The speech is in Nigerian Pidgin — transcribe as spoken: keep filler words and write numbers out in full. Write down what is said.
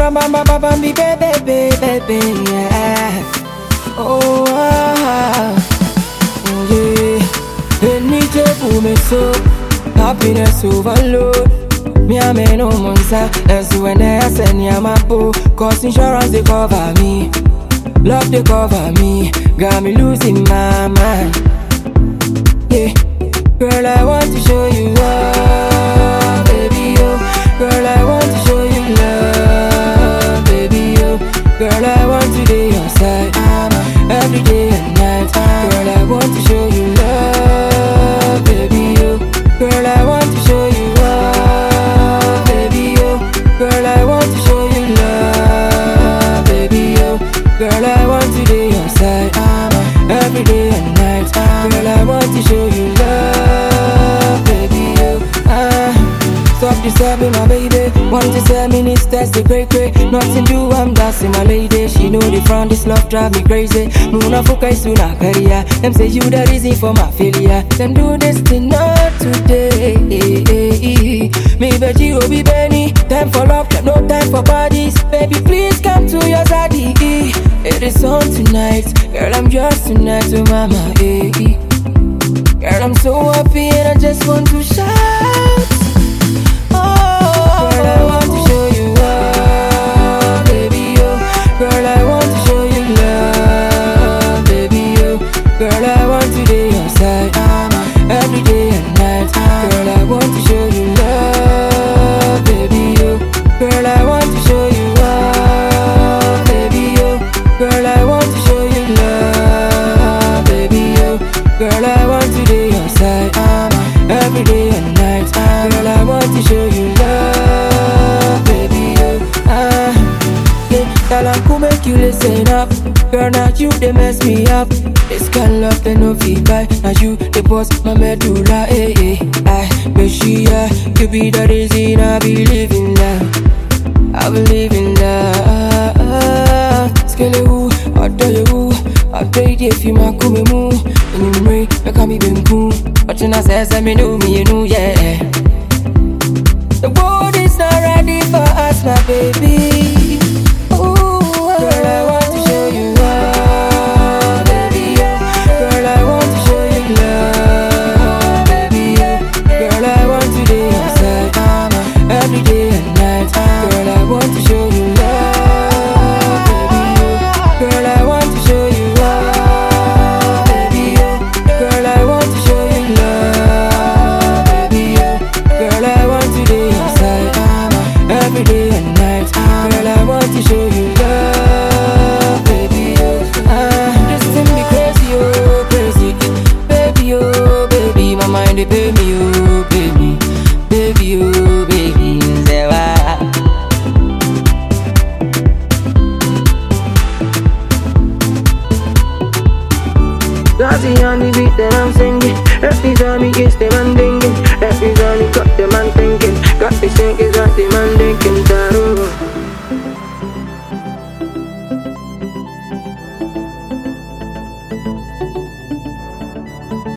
ram bam bam bam bam baby baby baby yeah. Oh ah, oh yeah. Any day for me so happiness overload. Me a me no monster, that's when I send ya my boo. Cause insurance they cover me, love they cover me. Got me losing my mind. Yeah, girl I want to show you love, baby oh. Girl I want to show you love, baby oh. Girl I want to be your side, every day and night. Girl I want to show you love, baby oh. Girl I want to show you love, baby oh. Girl I want to show you love, baby oh. Girl I want to be your side, every day and night. Girl I want to show you love, baby oh. Ah, stop disturbing my baby. Want to tell me this that's the great great. Nothing do I'm dancing my lady. She know the front this love drive me crazy. Muna focus to na career. Them say you the reason for my failure. Them do this thing not today. Me veggie will be Benny. Time for love, no time for bodies. Baby please come to your daddy. It is on tonight, girl I'm yours tonight to mama. Eh. Girl I'm so happy and I just want to shout. Oh, girl I want to show you love, baby oh. Girl I want to show you love, baby oh. Girl I want to be your side, every day and night. Girl I want to show you love, baby oh. Girl I want to show you love, baby oh. Girl I want to show you love, baby oh. Girl I want to be your side, every day and night. Girl I want to show you love, baby oh. Ah, yeah, girl I could make you listen up. Girl now you they mess me up. This kind love they no feed by. Now you they boss my medulla. Eh eh. I but she yeah. You be the reason I believe in love. I believe in love. Skele who, I tell you who. I pray if you ma come mu. And you may make me be cool. But you not say me know me you know yeah. The world is not ready for us, my baby. Ooh, girl I want to show you love, baby oh. Girl I want to show you love, baby oh. Girl I want to be your side, every day and night. Girl I want to show you love, baby oh. Girl I want to show you love, baby oh. Girl I want to show you love, baby oh. Girl I want to be your side, every day and night. Girl I want to show you love, baby oh. Ah, this thing be crazy oh, crazy, baby oh, baby. My mind they pay me oh, baby, baby oh, baby. Say why? That's the only beat that I'm singing. Every time he gets them and thinking. Every time he got them and thinking.